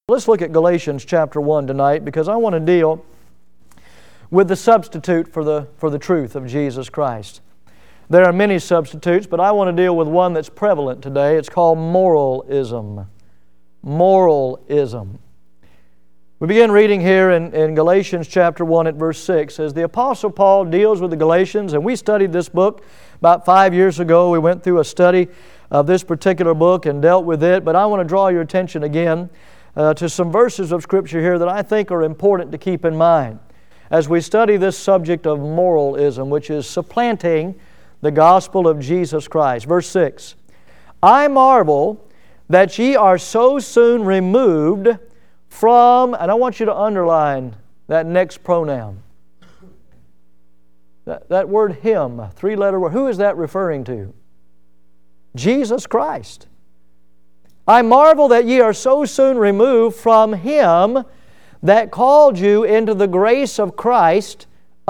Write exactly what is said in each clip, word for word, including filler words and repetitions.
Let's look at Galatians chapter one tonight, because I want to deal with the substitute for the, for the truth of Jesus Christ. There are many substitutes, but I want to deal with one that's prevalent today. It's called moralism. Moralism. We begin reading here in, in Galatians chapter one at verse six. As the Apostle Paul deals with the Galatians, and we studied this book about five years ago. We went through a study of this particular book and dealt with it, but I want to draw your attention again Uh, to some verses of Scripture here that I think are important to keep in mind as we study this subject of moralism, which is supplanting the gospel of Jesus Christ. Verse six, I marvel that ye are so soon removed from, and I want you to underline that next pronoun. That, that word him, three-letter word. Who is that referring to? Jesus Christ. I marvel that ye are so soon removed from Him that called you into the grace of Christ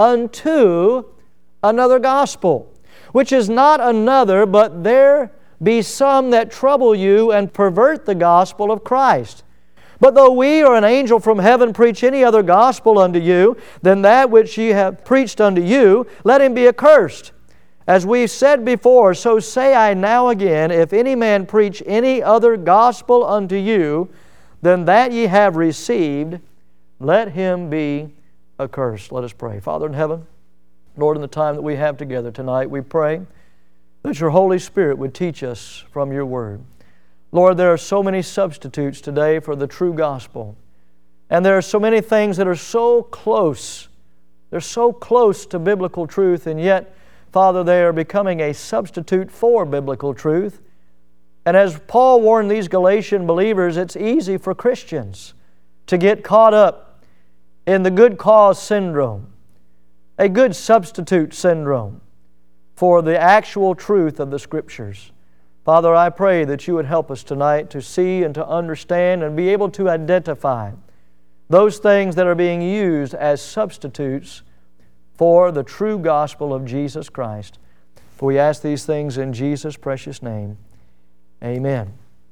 unto another gospel, which is not another, but there be some that trouble you and pervert the gospel of Christ. But though we or an angel from heaven preach any other gospel unto you than that which ye have preached unto you, let him be accursed. As we said before, so say I now again, if any man preach any other gospel unto you than that ye have received, let him be accursed. Let us pray. Father in heaven, Lord, in the time that we have together tonight, we pray that your Holy Spirit would teach us from your Word. Lord, there are so many substitutes today for the true gospel. And there are so many things that are so close. They're so close to biblical truth, and yet Father, they are becoming a substitute for biblical truth. And as Paul warned these Galatian believers, it's easy for Christians to get caught up in the good cause syndrome, a good substitute syndrome for the actual truth of the Scriptures. Father, I pray that you would help us tonight to see and to understand and be able to identify those things that are being used as substitutes for the true gospel of Jesus Christ. For we ask these things in Jesus' precious name. Amen.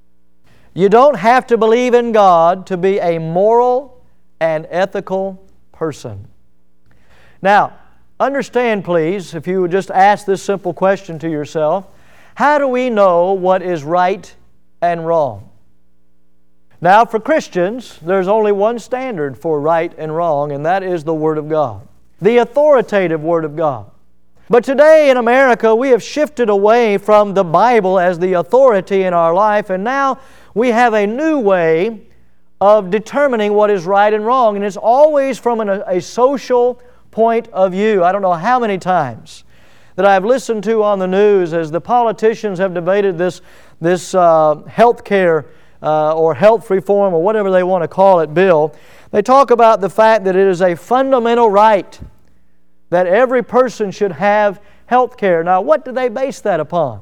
You don't have to believe in God to be a moral and ethical person. Now, understand please, if you would just ask this simple question to yourself, how do we know what is right and wrong? Now, for Christians, there's only one standard for right and wrong, and that is the Word of God. The authoritative Word of God. But today in America, we have shifted away from the Bible as the authority in our life, and now we have a new way of determining what is right and wrong, and it's always from an, a social point of view. I don't know how many times that I've listened to on the news as the politicians have debated this, this uh, health care uh, or health reform or whatever they want to call it bill. They talk about the fact that it is a fundamental right that every person should have health care. Now, what do they base that upon?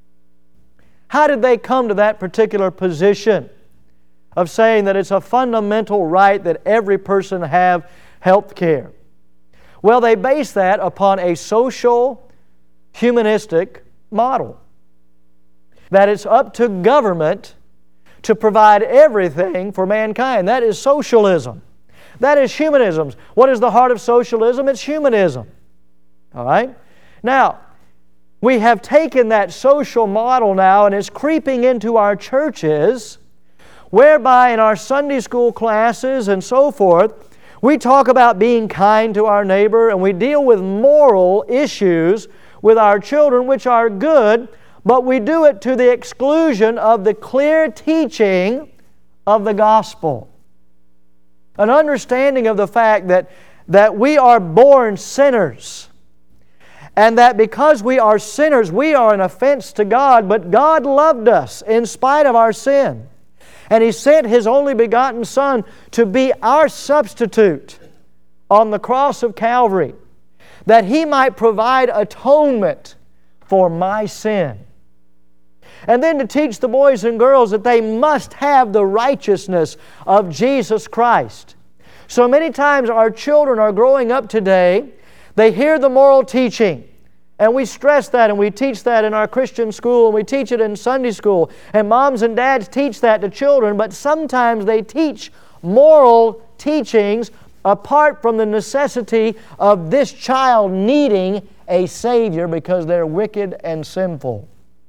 How did they come to that particular position of saying that it's a fundamental right that every person have health care? Well, they base that upon a social, humanistic model. That it's up to government to provide everything for mankind. That is socialism. That is humanism. What is the heart of socialism? It's humanism. All right? Now, we have taken that social model now and it's creeping into our churches, whereby in our Sunday school classes and so forth, we talk about being kind to our neighbor and we deal with moral issues with our children, which are good, but we do it to the exclusion of the clear teaching of the gospel. An understanding of the fact that, that we are born sinners, and that because we are sinners, we are an offense to God, but God loved us in spite of our sin. And He sent His only begotten Son to be our substitute on the cross of Calvary, that He might provide atonement for my sin. And then to teach the boys and girls that they must have the righteousness of Jesus Christ. So many times our children are growing up today, they hear the moral teaching, And we stress that and we teach that in our Christian school and we teach it in Sunday school. And moms and dads teach that to children, but sometimes they teach moral teachings apart from the necessity of this child needing a Savior because they're wicked and sinful.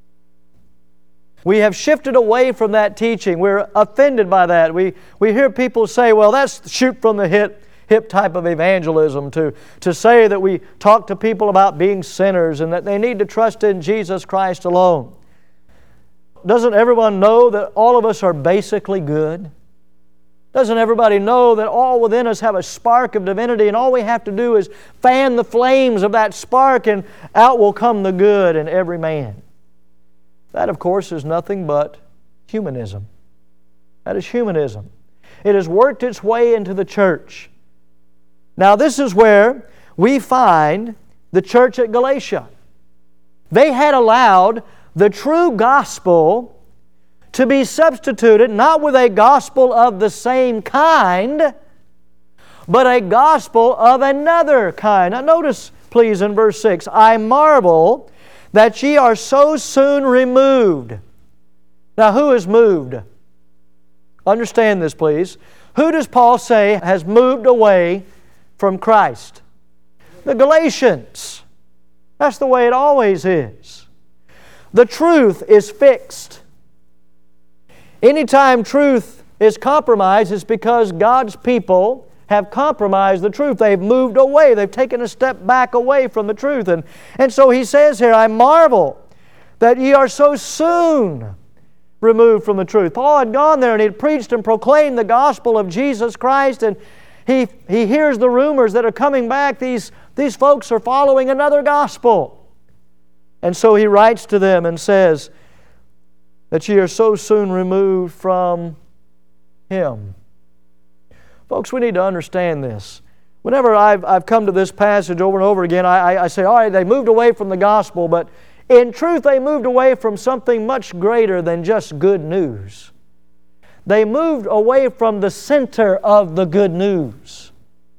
We have shifted away from that teaching. We're offended by that. We, we hear people say, well, that's shoot from the hip. hip type of evangelism to, to say that we talk to people about being sinners and that they need to trust in Jesus Christ alone. Doesn't everyone know that all of us are basically good? Doesn't everybody know that all within us have a spark of divinity and all we have to do is fan the flames of that spark and out will come the good in every man? That, of course, is nothing but humanism. That is humanism. It has worked its way into the church. Now, this is where we find the church at Galatia. They had allowed the true gospel to be substituted not with a gospel of the same kind, but a gospel of another kind. Now, notice, please, in verse six, I marvel that ye are so soon removed. Now, who is moved? Understand this, please. Who does Paul say has moved away from Christ? The Galatians. That's the way it always is. The truth is fixed. Anytime truth is compromised, it's because God's people have compromised the truth. They've moved away. They've taken a step back away from the truth. And, and so he says here, I marvel that ye are so soon removed from the truth. Paul had gone there and he had preached and proclaimed the gospel of Jesus Christ, and He, he hears the rumors that are coming back. These, these folks are following another gospel. And so he writes to them and says that ye are so soon removed from Him. Folks, we need to understand this. Whenever I've, I've come to this passage over and over again, I, I, I say, all right, they moved away from the gospel, but in truth they moved away from something much greater than just good news. They moved away from the center of the good news.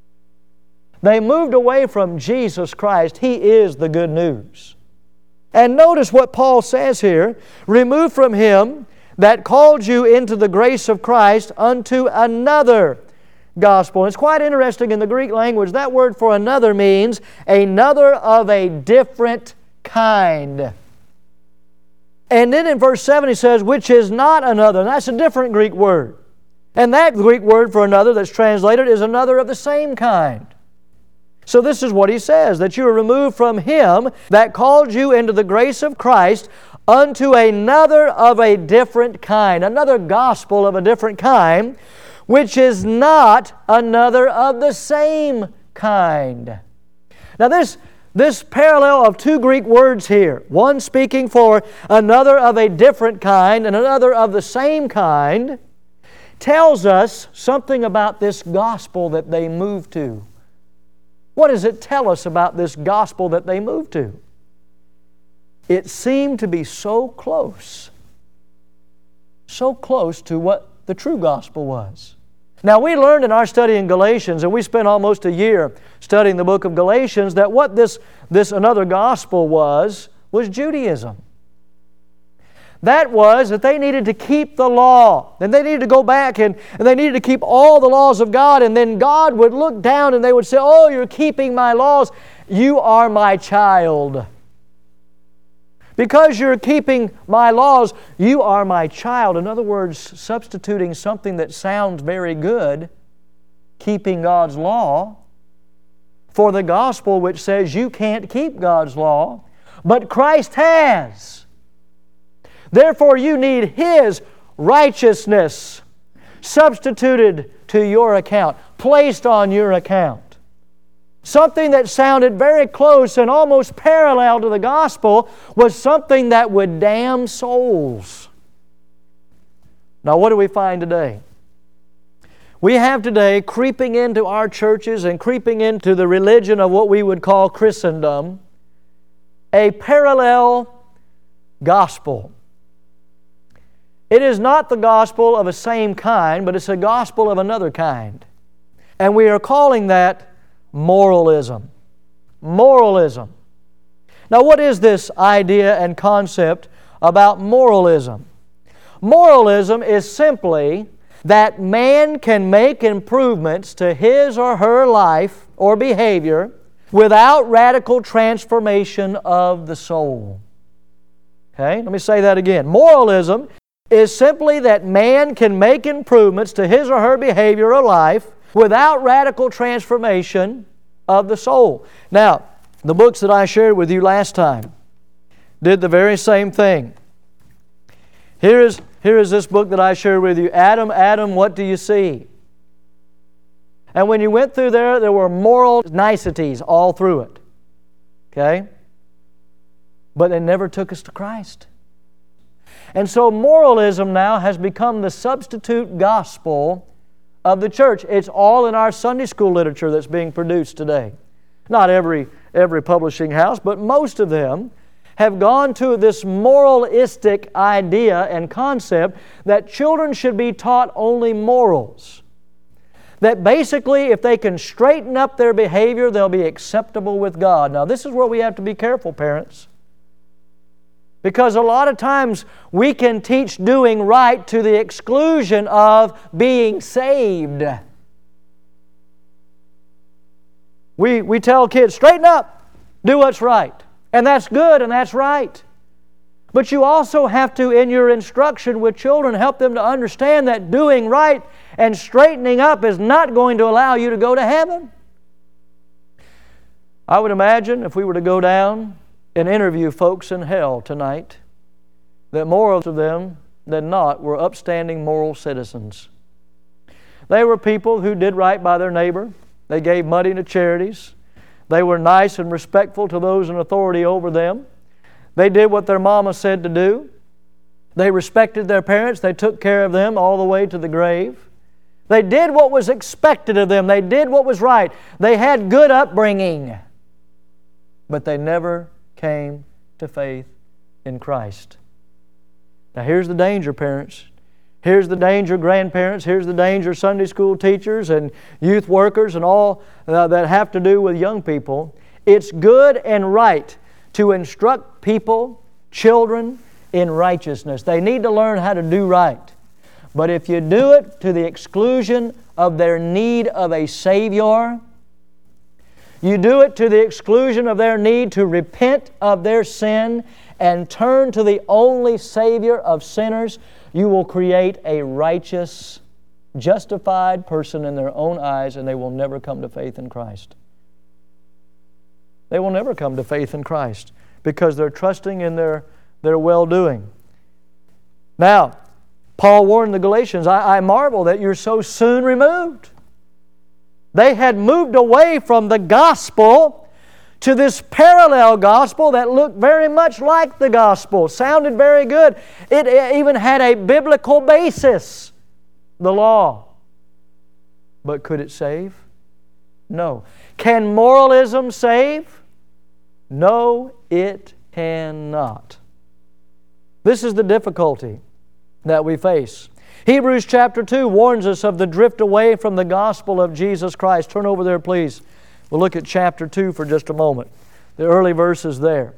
They moved away from Jesus Christ. He is the good news. And notice what Paul says here. Remove from Him that called you into the grace of Christ unto another gospel. And it's quite interesting in the Greek language. That word for another means another of a different kind. And then in verse seven he says, which is not another. And that's a different Greek word. And that Greek word for another that's translated is another of the same kind. So this is what he says, that you are removed from Him that called you into the grace of Christ unto another of a different kind. Another gospel of a different kind, which is not another of the same kind. Now this This parallel of two Greek words here, one speaking for another of a different kind and another of the same kind, tells us something about this gospel that they moved to. What does it tell us about this gospel that they moved to? It seemed to be so close, so close to what the true gospel was. Now, we learned in our study in Galatians, and we spent almost a year studying the book of Galatians, that what this, this another gospel was, was Judaism. That was that they needed to keep the law. And they needed to go back and, and they needed to keep all the laws of God. And then God would look down and they would say, oh, you're keeping my laws. You are my child. Because you're keeping my laws, you are my child. In other words, substituting something that sounds very good, keeping God's law, for the gospel which says you can't keep God's law, but Christ has. Therefore, you need His righteousness substituted to your account, placed on your account. Something that sounded very close and almost parallel to the gospel was something that would damn souls. Now, what do we find today? We have today, creeping into our churches and creeping into the religion of what we would call Christendom, a parallel gospel. It is not the gospel of a same kind, but it's a gospel of another kind. And we are calling that moralism. Moralism. Now, what is this idea and concept about moralism? Moralism is simply that man can make improvements to his or her life or behavior without radical transformation of the soul. Okay, let me say that again. Moralism is simply that man can make improvements to his or her behavior or life without radical transformation of the soul. Now, the books that I shared with you last time did the very same thing. Here is, here is this book that I shared with you, Adam, Adam, What Do You See? And when you went through there, there were moral niceties all through it. Okay? But they never took us to Christ. And so moralism now has become the substitute gospel of the church. It's all in our Sunday school literature that's being produced today. Not every, every publishing house, but most of them have gone to this moralistic idea and concept that children should be taught only morals. That basically, if they can straighten up their behavior, they'll be acceptable with God. Now, this is where we have to be careful, parents. Because a lot of times we can teach doing right to the exclusion of being saved. We, we tell kids, straighten up, do what's right. And that's good and that's right. But you also have to, in your instruction with children, help them to understand that doing right and straightening up is not going to allow you to go to heaven. I would imagine if we were to go down and interview folks in hell tonight, that more of them than not were upstanding moral citizens. They were people who did right by their neighbor. They gave money to charities. They were nice and respectful to those in authority over them. They did what their mama said to do. They respected their parents. They took care of them all the way to the grave. They did what was expected of them. They did what was right. They had good upbringing. But they never came to faith in Christ. Now here's the danger, parents. Here's the danger, grandparents. Here's the danger, Sunday school teachers and youth workers and all uh, that have to do with young people. It's good and right to instruct people, children, in righteousness. They need to learn how to do right. But if you do it to the exclusion of their need of a Savior, you do it to the exclusion of their need to repent of their sin and turn to the only Savior of sinners, you will create a righteous, justified person in their own eyes, and they will never come to faith in Christ. They will never come to faith in Christ because they're trusting in their, their well-doing. Now, Paul warned the Galatians, I, I marvel that you're so soon removed. They had moved away from the gospel to this parallel gospel that looked very much like the gospel, sounded very good. It even had a biblical basis, the law. But could it save? No. Can moralism save? No, it cannot. This is the difficulty that we face. Hebrews chapter two warns us of the drift away from the gospel of Jesus Christ. Turn over there, please. We'll look at chapter two for just a moment. The early verses there.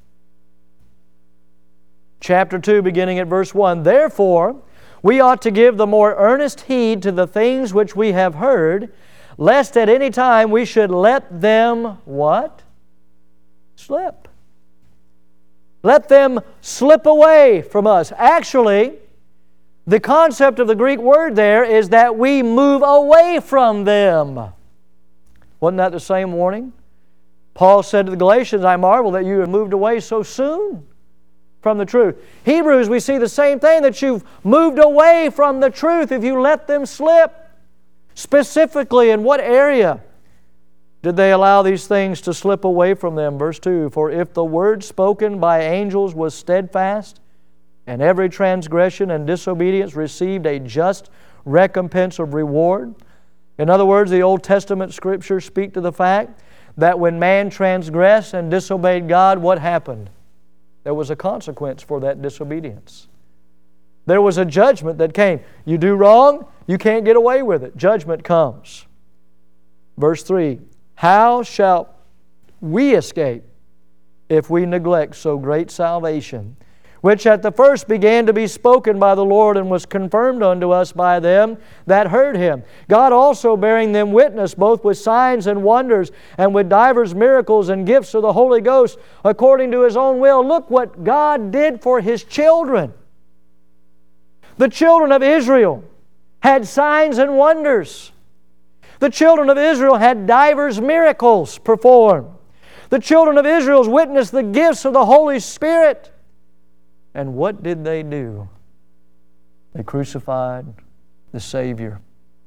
Chapter two, beginning at verse one. Therefore, we ought to give the more earnest heed to the things which we have heard, lest at any time we should let them, what? Slip. Let them slip away from us. Actually, the concept of the Greek word there is that we move away from them. Wasn't that the same warning? Paul said to the Galatians, I marvel that you have moved away so soon from the truth. Hebrews, we see the same thing, that you've moved away from the truth if you let them slip. Specifically, in what area did they allow these things to slip away from them? Verse two, for if the word spoken by angels was steadfast, and every transgression and disobedience received a just recompense of reward. In other words, the Old Testament Scriptures speak to the fact that when man transgressed and disobeyed God, what happened? There was a consequence for that disobedience. There was a judgment that came. You do wrong, you can't get away with it. Judgment comes. Verse three, how shall we escape if we neglect so great salvation, which at the first began to be spoken by the Lord and was confirmed unto us by them that heard Him. God also bearing them witness both with signs and wonders and with divers miracles and gifts of the Holy Ghost according to His own will. Look what God did for His children. The children of Israel had signs and wonders. The children of Israel had divers miracles performed. The children of Israel witnessed the gifts of the Holy Spirit. And what did they do? They crucified the Savior.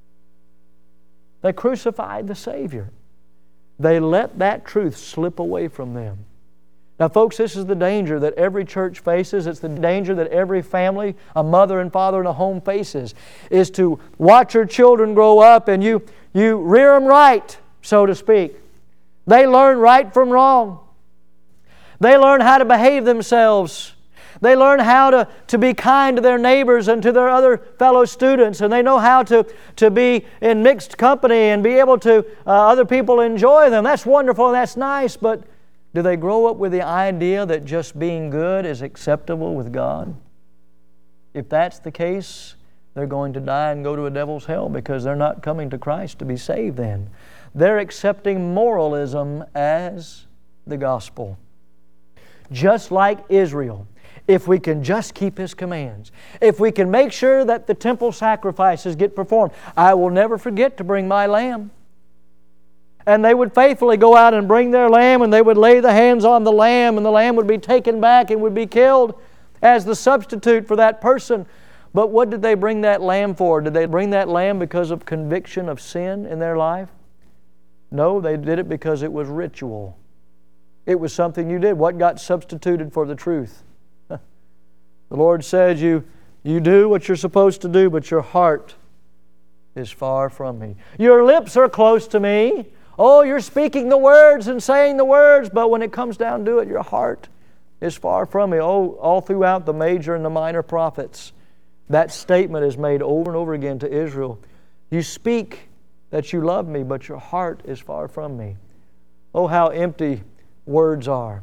They crucified the Savior. They let that truth slip away from them. Now, folks, this is the danger that every church faces. It's the danger that every family, a mother and father in a home faces, is to watch your children grow up and you, you rear them right, so to speak. They learn right from wrong. They learn how to behave themselves. They learn how to, to be kind to their neighbors and to their other fellow students. And they know how to, to be in mixed company and be able to, uh, other people enjoy them. That's wonderful and that's nice. But do they grow up with the idea that just being good is acceptable with God? If that's the case, they're going to die and go to a devil's hell because they're not coming to Christ to be saved then. They're accepting moralism as the gospel. Just like Israel. If we can just keep His commands, if we can make sure that the temple sacrifices get performed, I will never forget to bring my lamb. And they would faithfully go out and bring their lamb, and they would lay the hands on the lamb, and the lamb would be taken back and would be killed as the substitute for that person. But what did they bring that lamb for? Did they bring that lamb because of conviction of sin in their life? No, they did it because it was ritual. It was something you did. What got substituted for the truth? The Lord says you, you do what you're supposed to do, but your heart is far from Me. Your lips are close to Me. Oh, you're speaking the words and saying the words, but when it comes down to it, your heart is far from Me. Oh, all throughout the major and the minor prophets, that statement is made over and over again to Israel. You speak that you love Me, but your heart is far from Me. Oh, how empty words are.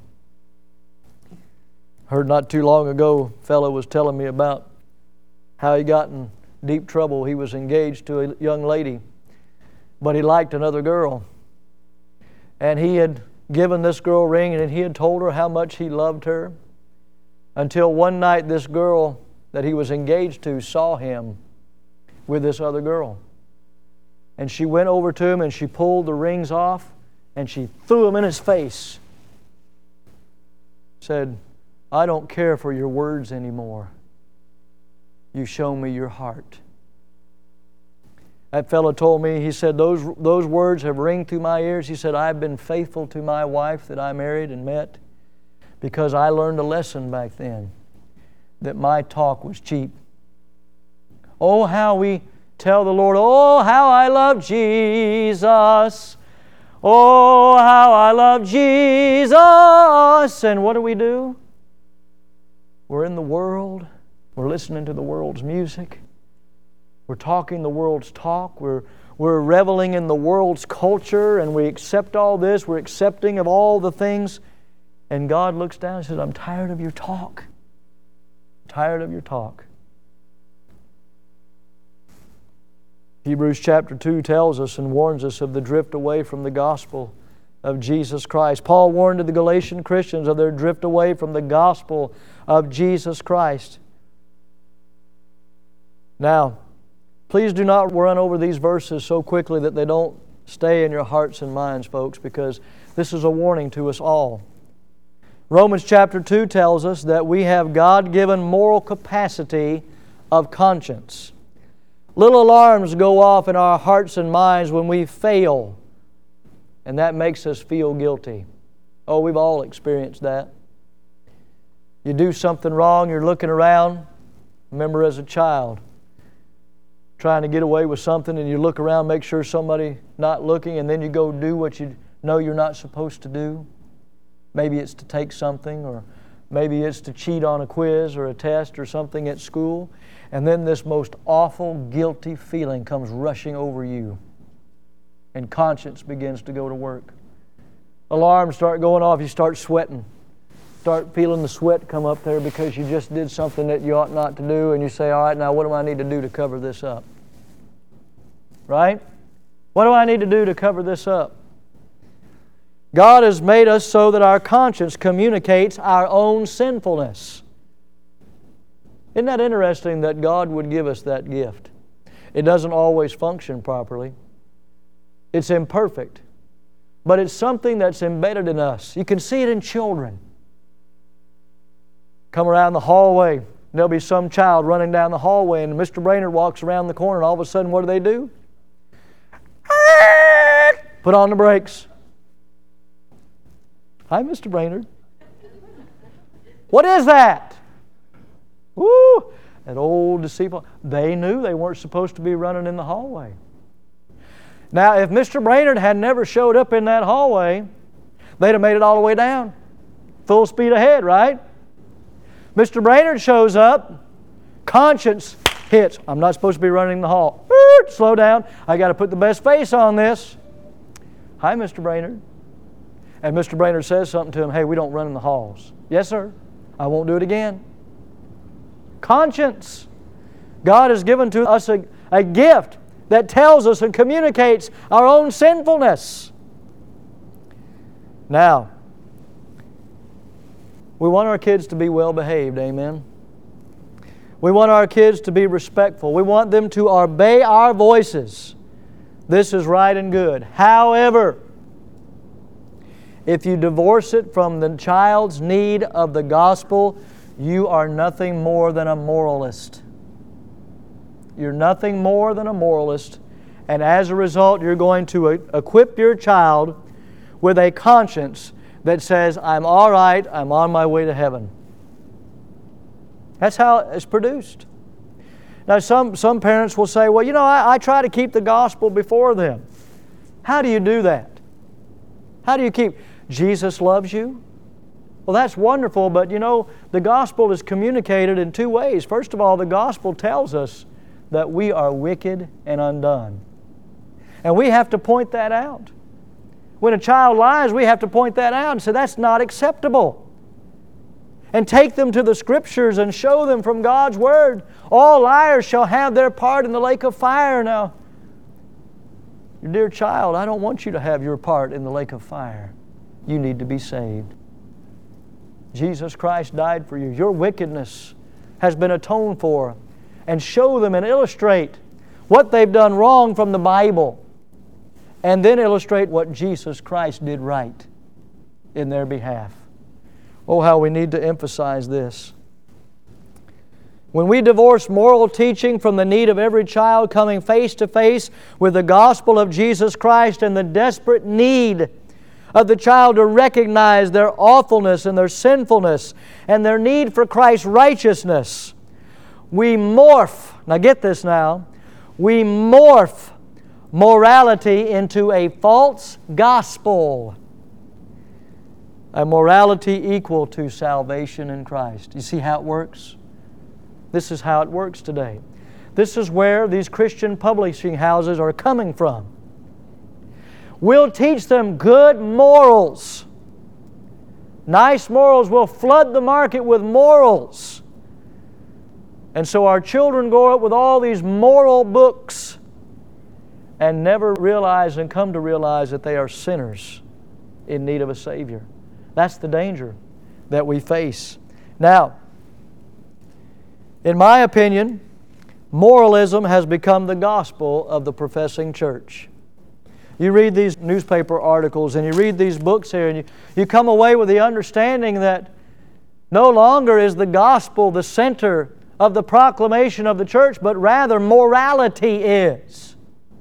Heard not too long ago, a fellow was telling me about how he got in deep trouble. He was engaged to a young lady, but he liked another girl. And he had given this girl a ring, and he had told her how much he loved her, until one night this girl that he was engaged to saw him with this other girl. And she went over to him and she pulled the rings off and she threw them in his face. Said, I don't care for your words anymore. You show me your heart. That fellow told me, he said, those, those words have ring through my ears. He said, I've been faithful to my wife that I married and met because I learned a lesson back then that my talk was cheap. Oh, how we tell the Lord, oh, how I love Jesus. Oh, how I love Jesus. And what do we do? We're in the world. We're listening to the world's music. We're talking the world's talk. We're, we're reveling in the world's culture, and we accept all this. We're accepting of all the things. And God looks down and says, I'm tired of your talk. I'm tired of your talk. Hebrews chapter two tells us and warns us of the drift away from the gospel of Jesus Christ. Paul warned the Galatian Christians of their drift away from the gospel of Jesus Christ. Now, please do not run over these verses so quickly that they don't stay in your hearts and minds, folks, because this is a warning to us all. Romans chapter two tells us that we have God-given moral capacity of conscience. Little alarms go off in our hearts and minds when we fail, and that makes us feel guilty. Oh, we've all experienced that. You do something wrong, you're looking around. Remember as a child, trying to get away with something, and you look around, make sure somebody's not looking, and then you go do what you know you're not supposed to do. Maybe it's to take something, or maybe it's to cheat on a quiz or a test or something at school. And then this most awful, guilty feeling comes rushing over you. And conscience begins to go to work. Alarms start going off. You start sweating. start feeling the sweat come up there because you just did something that you ought not to do, and you say, all right, now what do I need to do to cover this up? Right? What do I need to do to cover this up? God has made us so that our conscience communicates our own sinfulness. Isn't that interesting that God would give us that gift? It doesn't always function properly. It's imperfect. But it's something that's embedded in us. You can see it in children. Come around the hallway, and there'll be some child running down the hallway, and Mister Brainerd walks around the corner, and all of a sudden, what do they do? Put on the brakes. Hi, Mister Brainerd. What is that? Woo! That old deceitful. They knew they weren't supposed to be running in the hallway. Now, if Mister Brainerd had never showed up in that hallway, they'd have made it all the way down. Full speed ahead, right? Mister Brainerd shows up, conscience hits. I'm not supposed to be running in the hall. Slow down. I got to put the best face on this. Hi, Mister Brainerd. And Mister Brainerd says something to him. Hey, we don't run in the halls. Yes, sir. I won't do it again. Conscience. God has given to us a, a gift that tells us and communicates our own sinfulness. Now, we want our kids to be well behaved, amen? We want our kids to be respectful. We want them to obey our voices. This is right and good. However, if you divorce it from the child's need of the gospel, you are nothing more than a moralist. You're nothing more than a moralist, and as a result, you're going to equip your child with a conscience that says, I'm all right, I'm on my way to heaven. That's how it's produced. Now, some, some parents will say, well, you know, I, I try to keep the gospel before them. How do you do that? How do you keep... Jesus loves you? Well, that's wonderful, but you know, the gospel is communicated in two ways. First of all, the gospel tells us that we are wicked and undone. And we have to point that out. When a child lies, we have to point that out and say, that's not acceptable. And take them to the Scriptures and show them from God's Word. All liars shall have their part in the lake of fire. Now, your dear child, I don't want you to have your part in the lake of fire. You need to be saved. Jesus Christ died for you. Your wickedness has been atoned for. And show them and illustrate what they've done wrong from the Bible. And then illustrate what Jesus Christ did right in their behalf. Oh, how we need to emphasize this. When we divorce moral teaching from the need of every child coming face to face with the gospel of Jesus Christ and the desperate need of the child to recognize their awfulness and their sinfulness and their need for Christ's righteousness, we morph, now get this now, we morph morality into a false gospel. A morality equal to salvation in Christ. You see how it works? This is how it works today. This is where these Christian publishing houses are coming from. We'll teach them good morals. Nice morals. We'll flood the market with morals. And so our children grow up with all these moral books and never realize and come to realize that they are sinners in need of a Savior. That's the danger that we face. Now, in my opinion, moralism has become the gospel of the professing church. You read these newspaper articles and you read these books here and you, you come away with the understanding that no longer is the gospel the center of the proclamation of the church, but rather morality is.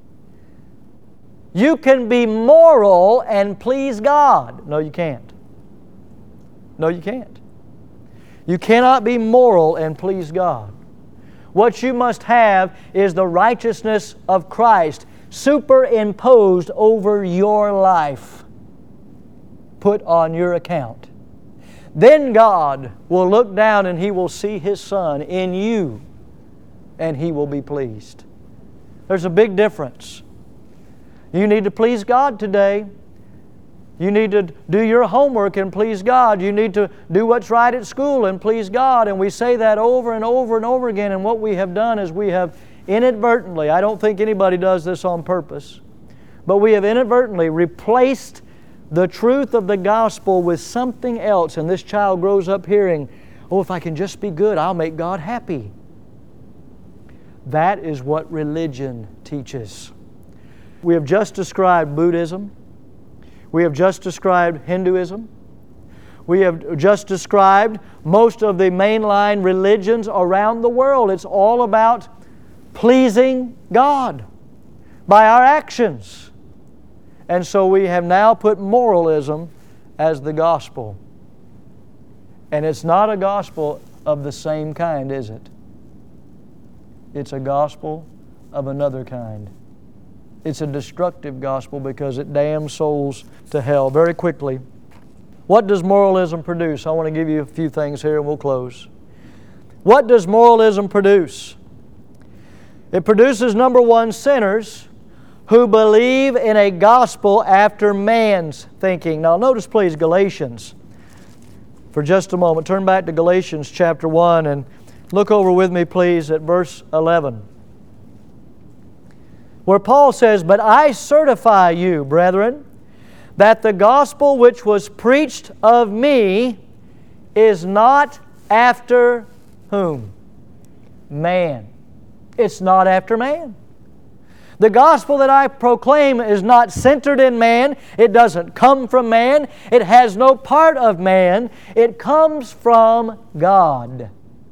You can be moral and please God. No, you can't. No, you can't. You cannot be moral and please God. What you must have is the righteousness of Christ superimposed over your life, put on your account. Then God will look down and He will see His Son in you, and He will be pleased. There's a big difference. You need to please God today. You need to do your homework and please God. You need to do what's right at school and please God. And we say that over and over and over again. And what we have done is we have inadvertently, I don't think anybody does this on purpose, but we have inadvertently replaced the truth of the gospel with something else. And this child grows up hearing, oh, if I can just be good, I'll make God happy. That is what religion teaches. We have just described Buddhism. We have just described Hinduism. We have just described most of the mainline religions around the world. It's all about pleasing God by our actions. And so we have now put moralism as the gospel. And it's not a gospel of the same kind, is it? It's a gospel of another kind. It's a destructive gospel because it damns souls to hell. Very quickly, what does moralism produce? I want to give you a few things here and we'll close. What does moralism produce? It produces, number one, sinners who believe in a gospel after man's thinking. Now notice please Galatians for just a moment. Turn back to Galatians chapter one and look over with me please at verse eleven. Where Paul says, but I certify you, brethren, that the gospel which was preached of me is not after whom? Man. It's not after man. The gospel that I proclaim is not centered in man. It doesn't come from man. It has no part of man. It comes from God.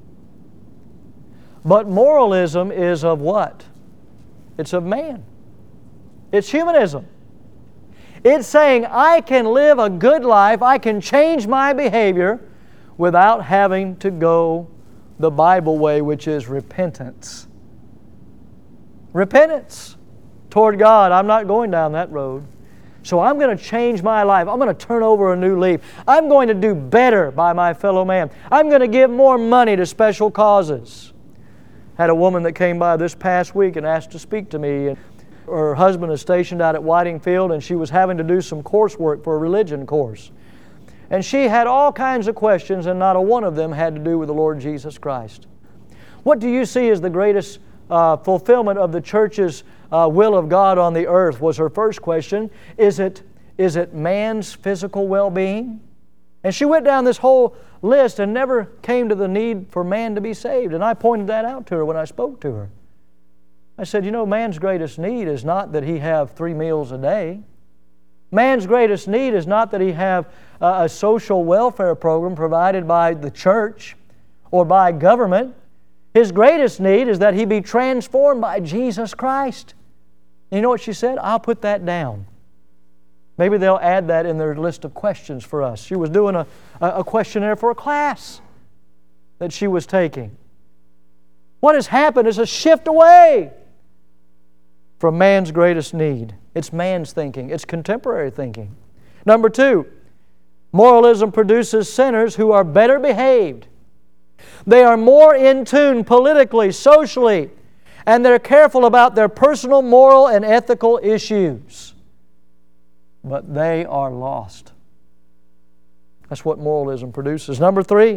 But moralism is of what? It's of man. It's humanism. It's saying I can live a good life, I can change my behavior without having to go the Bible way, which is repentance. Repentance toward God. I'm not going down that road. So I'm going to change my life. I'm going to turn over a new leaf. I'm going to do better by my fellow man. I'm going to give more money to special causes. Had a woman that came by this past week and asked to speak to me. And her husband is stationed out at Whiting Field and she was having to do some coursework for a religion course. And she had all kinds of questions and not a one of them had to do with the Lord Jesus Christ. What do you see as the greatest uh, fulfillment of the church's uh, will of God on the earth? Was her first question. Is it, is it man's physical well-being? And she went down this whole list and never came to the need for man to be saved. And I pointed that out to her when I spoke to her. I said, you know, man's greatest need is not that he have three meals a day. Man's greatest need is not that he have a, a social welfare program provided by the church or by government. His greatest need is that he be transformed by Jesus Christ. And you know what she said? I'll put that down. Maybe they'll add that in their list of questions for us. She was doing a, a questionnaire for a class that she was taking. What has happened is a shift away from man's greatest need. It's man's thinking. It's contemporary thinking. Number two, moralism produces sinners who are better behaved. They are more in tune politically, socially, and they're careful about their personal, moral, and ethical issues. But they are lost. That's what moralism produces. Number three,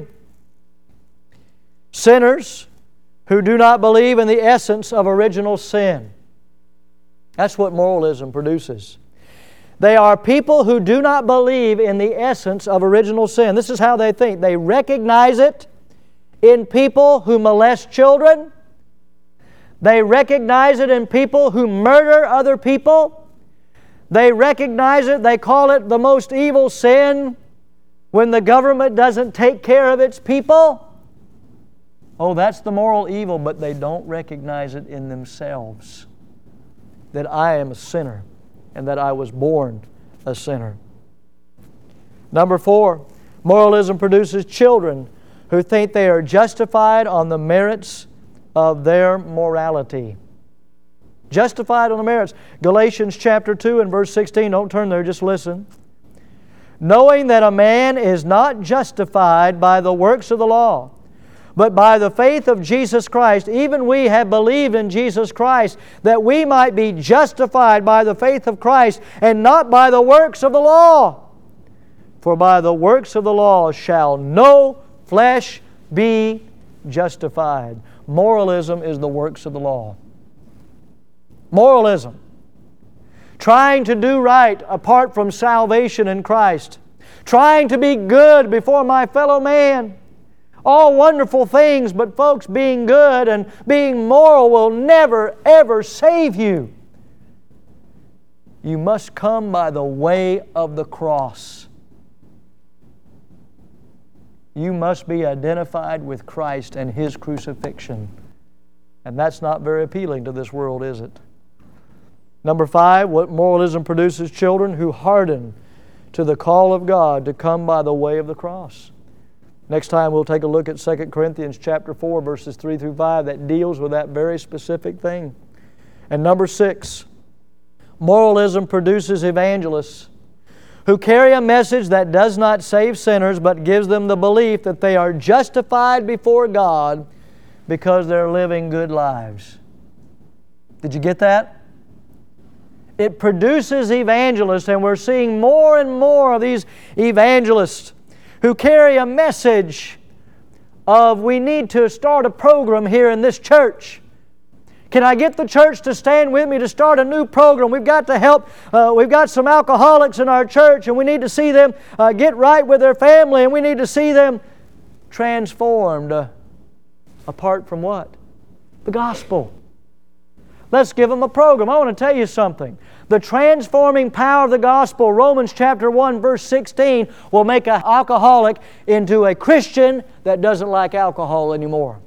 sinners who do not believe in the essence of original sin. That's what moralism produces. They are people who do not believe in the essence of original sin. This is how they think. They recognize it in people who molest children. They recognize it in people who murder other people. They recognize it, they call it the most evil sin when the government doesn't take care of its people. Oh, that's the moral evil, but they don't recognize it in themselves. That I am a sinner and that I was born a sinner. Number four, moralism produces children who think they are justified on the merits of their morality. Justified on the merits. Galatians chapter two and verse sixteen. Don't turn there, just listen. Knowing that a man is not justified by the works of the law, but by the faith of Jesus Christ, even we have believed in Jesus Christ, that we might be justified by the faith of Christ, and not by the works of the law. For by the works of the law shall no flesh be justified. Moralism is the works of the law. Moralism. Trying to do right apart from salvation in Christ. Trying to be good before my fellow man. All wonderful things, but folks, being good and being moral will never, ever save you. You must come by the way of the cross. You must be identified with Christ and His crucifixion. And that's not very appealing to this world, is it? Number five, what moralism produces children who harden to the call of God to come by the way of the cross. Next time we'll take a look at Second Corinthians chapter four, verses three through five, that deals with that very specific thing. And number six, moralism produces evangelists who carry a message that does not save sinners, but gives them the belief that they are justified before God because they're living good lives. Did you get that? It produces evangelists, and we're seeing more and more of these evangelists who carry a message of, we need to start a program here in this church. Can I get the church to stand with me to start a new program? We've got to help. Uh, we've got some alcoholics in our church, and we need to see them uh, get right with their family, and we need to see them transformed. Uh, apart from what? The gospel. Let's give them a program. I want to tell you something. The transforming power of the gospel, Romans chapter one, verse sixteen, will make an alcoholic into a Christian that doesn't like alcohol anymore.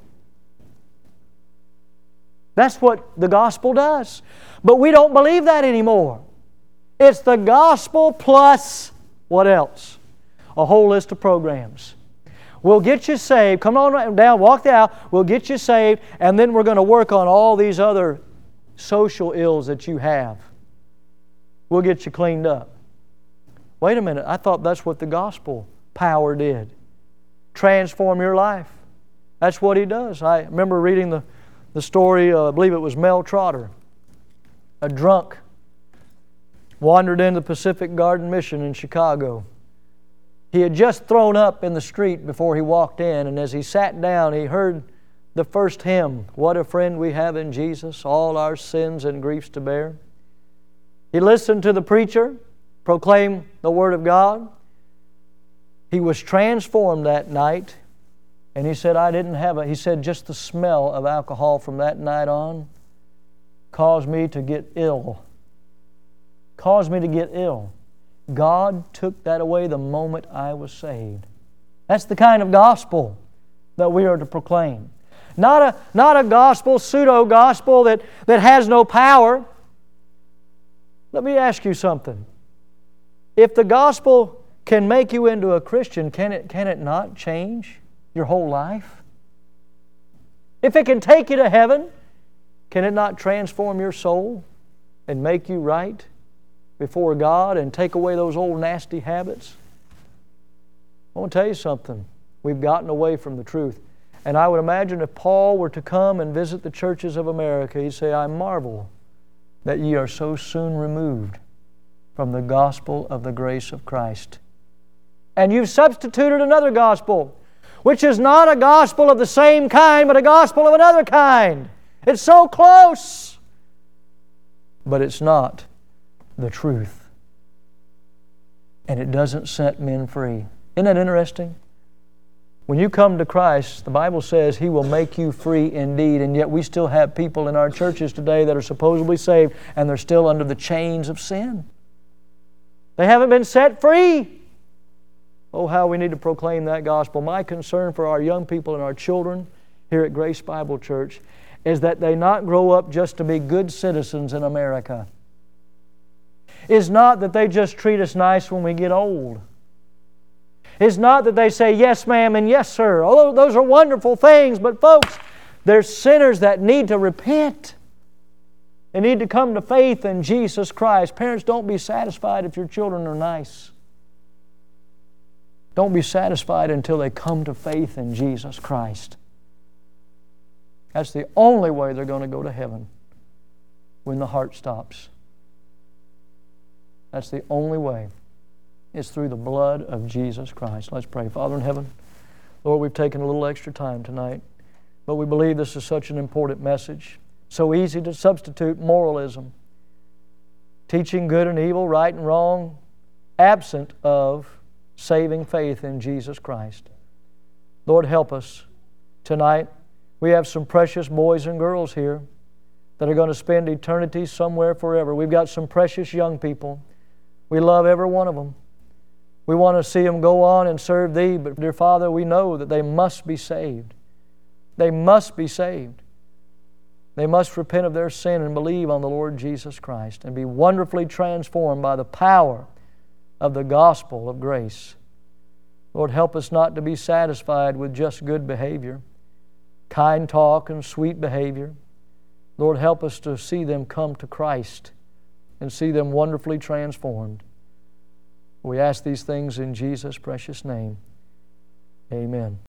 That's what the gospel does. But we don't believe that anymore. It's the gospel plus what else? A whole list of programs. We'll get you saved. Come on down, walk the aisle. We'll get you saved, and then we're going to work on all these other social ills that you have. We'll get you cleaned up. Wait a minute, I thought that's what the gospel power did. Transform your life. That's what He does. I remember reading the, the story, uh, I believe it was Mel Trotter. A drunk wandered into the Pacific Garden Mission in Chicago. He had just thrown up in the street before he walked in, and as he sat down, he heard the first hymn, "What a friend we have in Jesus, all our sins and griefs to bear." He listened to the preacher proclaim the Word of God. He was transformed that night, and he said, I didn't have a, he said, just the smell of alcohol from that night on caused me to get ill. Caused me to get ill. God took that away the moment I was saved. That's the kind of gospel that we are to proclaim. Not a, not a gospel, pseudo-gospel that, that has no power. Let me ask you something. If the gospel can make you into a Christian, can it, can it not change your whole life? If it can take you to heaven, can it not transform your soul and make you right before God and take away those old nasty habits? I want to tell you something. We've gotten away from the truth. And I would imagine if Paul were to come and visit the churches of America, he'd say, I marvel that ye are so soon removed from the gospel of the grace of Christ. And you've substituted another gospel, which is not a gospel of the same kind, but a gospel of another kind. It's so close, but it's not the truth. And it doesn't set men free. Isn't that interesting? When you come to Christ, the Bible says He will make you free indeed, and yet we still have people in our churches today that are supposedly saved, and they're still under the chains of sin. They haven't been set free. Oh, how we need to proclaim that gospel. My concern for our young people and our children here at Grace Bible Church is that they not grow up just to be good citizens in America. It's not that they just treat us nice when we get old. It's not that they say, yes, ma'am, and yes, sir. Although those are wonderful things, but folks, they're sinners that need to repent. They need to come to faith in Jesus Christ. Parents, don't be satisfied if your children are nice. Don't be satisfied until they come to faith in Jesus Christ. That's the only way they're going to go to heaven, when the heart stops. That's the only way. It's through the blood of Jesus Christ. Let's pray. Father in heaven, Lord, we've taken a little extra time tonight, but we believe this is such an important message. So easy to substitute moralism, teaching good and evil, right and wrong, absent of saving faith in Jesus Christ. Lord, help us tonight. We have some precious boys and girls here that are going to spend eternity somewhere forever. We've got some precious young people. We love every one of them. We want to see them go on and serve Thee, but dear Father, we know that they must be saved. They must be saved. They must repent of their sin and believe on the Lord Jesus Christ and be wonderfully transformed by the power of the gospel of grace. Lord, help us not to be satisfied with just good behavior, kind talk and sweet behavior. Lord, help us to see them come to Christ and see them wonderfully transformed. We ask these things in Jesus' precious name. Amen.